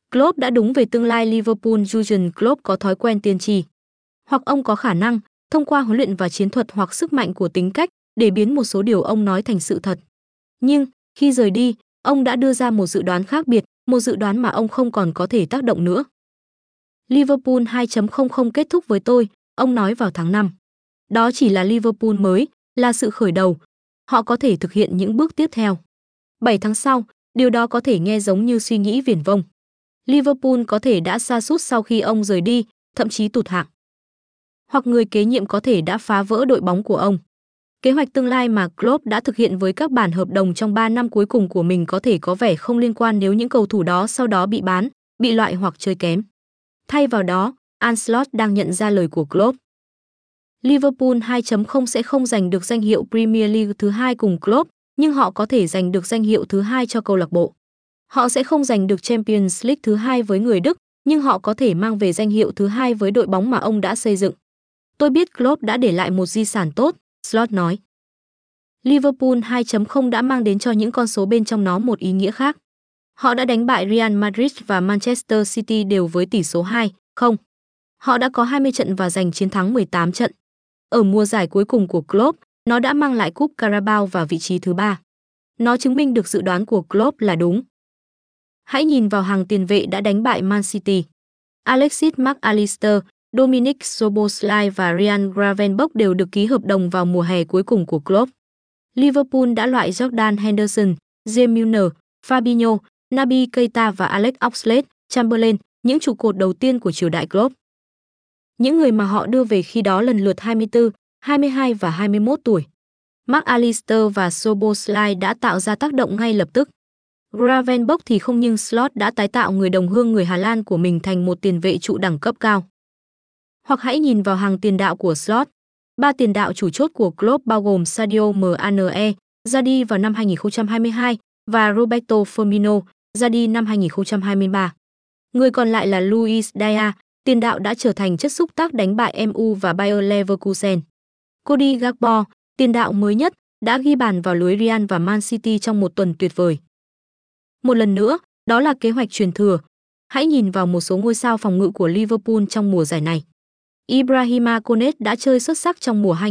Klopp đã đúng về tương lai Liverpool. Jurgen Klopp có thói quen tiên tri. Hoặc ông có khả năng, thông qua huấn luyện và chiến thuật hoặc sức mạnh của tính cách, để biến một số điều ông nói thành sự thật. Nhưng, khi rời đi, ông đã đưa ra một dự đoán khác biệt, một dự đoán mà ông không còn có thể tác động nữa. Liverpool 2.00 kết thúc với tôi, ông nói vào tháng 5. Đó chỉ là Liverpool mới, là sự khởi đầu. Họ có thể thực hiện những bước tiếp theo. 7 tháng sau, điều đó có thể nghe giống như suy nghĩ viển vông. Liverpool có thể đã sa sút sau khi ông rời đi, thậm chí tụt hạng. Hoặc người kế nhiệm có thể đã phá vỡ đội bóng của ông. Kế hoạch tương lai mà Klopp đã thực hiện với các bản hợp đồng trong 3 năm cuối cùng của mình có thể có vẻ không liên quan nếu những cầu thủ đó sau đó bị bán, bị loại hoặc chơi kém. Thay vào đó, Ancelotti đang nhận ra lời của Klopp. Liverpool 2.0 sẽ không giành được danh hiệu Premier League thứ hai cùng Klopp, nhưng họ có thể giành được danh hiệu thứ hai cho câu lạc bộ. Họ sẽ không giành được Champions League thứ hai với người Đức, nhưng họ có thể mang về danh hiệu thứ hai với đội bóng mà ông đã xây dựng. Tôi biết Klopp đã để lại một di sản tốt, Slot nói. Liverpool 2.0 đã mang đến cho những con số bên trong nó một ý nghĩa khác. Họ đã đánh bại Real Madrid và Manchester City đều với tỷ số 2-0. Họ đã có 20 trận và giành chiến thắng 18 trận. Ở mùa giải cuối cùng của Klopp, nó đã mang lại cúp Carabao và vị trí thứ 3. Nó chứng minh được dự đoán của Klopp là đúng. Hãy nhìn vào hàng tiền vệ đã đánh bại Man City. Alexis McAllister, Dominic Szoboszlai và Ryan Gravenberch đều được ký hợp đồng vào mùa hè cuối cùng của Klopp. Liverpool đã loại Jordan Henderson, James Milner, Fabinho, Naby Keita và Alex Oxlade-Chamberlain, những trụ cột đầu tiên của triều đại Klopp. Những người mà họ đưa về khi đó lần lượt 24, 22 và 21 tuổi. McAllister và Szoboszlai đã tạo ra tác động ngay lập tức. Gravenberch thì không, nhưng Slot đã tái tạo người đồng hương người Hà Lan của mình thành một tiền vệ trụ đẳng cấp cao. Hoặc hãy nhìn vào hàng tiền đạo của Slot. 3 tiền đạo chủ chốt của Klopp bao gồm Sadio Mane, ra đi vào năm 2022, và Roberto Firmino, ra đi năm 2023. Người còn lại là Luis Diaz, tiền đạo đã trở thành chất xúc tác đánh bại MU và Bayer Leverkusen. Cody Gakpo, tiền đạo mới nhất, đã ghi bàn vào lưới Real và Man City trong một tuần tuyệt vời. Một lần nữa, đó là kế hoạch truyền thừa. Hãy nhìn vào một số ngôi sao phòng ngự của Liverpool trong mùa giải này. Ibrahima Konate đã chơi xuất sắc trong mùa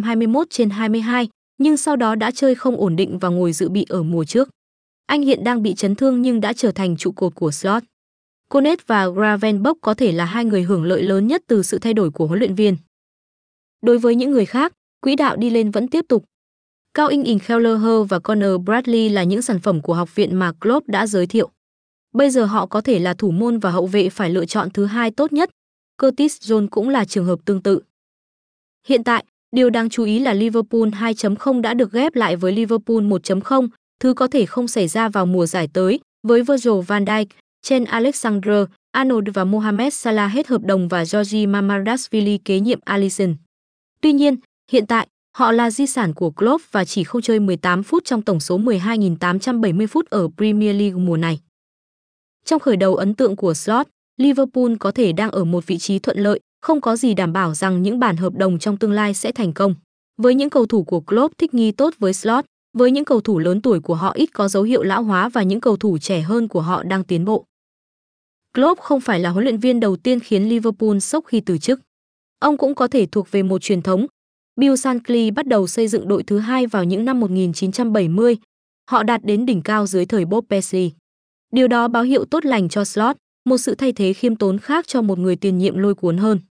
2021/22, nhưng sau đó đã chơi không ổn định và ngồi dự bị ở mùa trước. Anh hiện đang bị chấn thương nhưng đã trở thành trụ cột của Slot. Konate và Gravenberch có thể là hai người hưởng lợi lớn nhất từ sự thay đổi của huấn luyện viên. Đối với những người khác, quỹ đạo đi lên vẫn tiếp tục. Cao In Kelleher và Connor Bradley là những sản phẩm của học viện mà Klopp đã giới thiệu. Bây giờ họ có thể là thủ môn và hậu vệ phải lựa chọn thứ hai tốt nhất. Curtis Jones cũng là trường hợp tương tự. Hiện tại, điều đáng chú ý là Liverpool 2.0 đã được ghép lại với Liverpool 1.0, thứ có thể không xảy ra vào mùa giải tới, với Virgil van Dijk, Trent Alexander-Arnold và Mohamed Salah hết hợp đồng và Georgi Mamardashvili kế nhiệm Alisson. Tuy nhiên, hiện tại, họ là di sản của Klopp và chỉ không chơi 18 phút trong tổng số 12.870 phút ở Premier League mùa này. Trong khởi đầu ấn tượng của Slot, Liverpool có thể đang ở một vị trí thuận lợi, không có gì đảm bảo rằng những bản hợp đồng trong tương lai sẽ thành công. Với những cầu thủ của Klopp thích nghi tốt với Slot, với những cầu thủ lớn tuổi của họ ít có dấu hiệu lão hóa và những cầu thủ trẻ hơn của họ đang tiến bộ. Klopp không phải là huấn luyện viên đầu tiên khiến Liverpool sốc khi từ chức. Ông cũng có thể thuộc về một truyền thống. Bill Shankly bắt đầu xây dựng đội thứ hai vào những năm 1970. Họ đạt đến đỉnh cao dưới thời Bob Paisley. Điều đó báo hiệu tốt lành cho Slot, một sự thay thế khiêm tốn khác cho một người tiền nhiệm lôi cuốn hơn.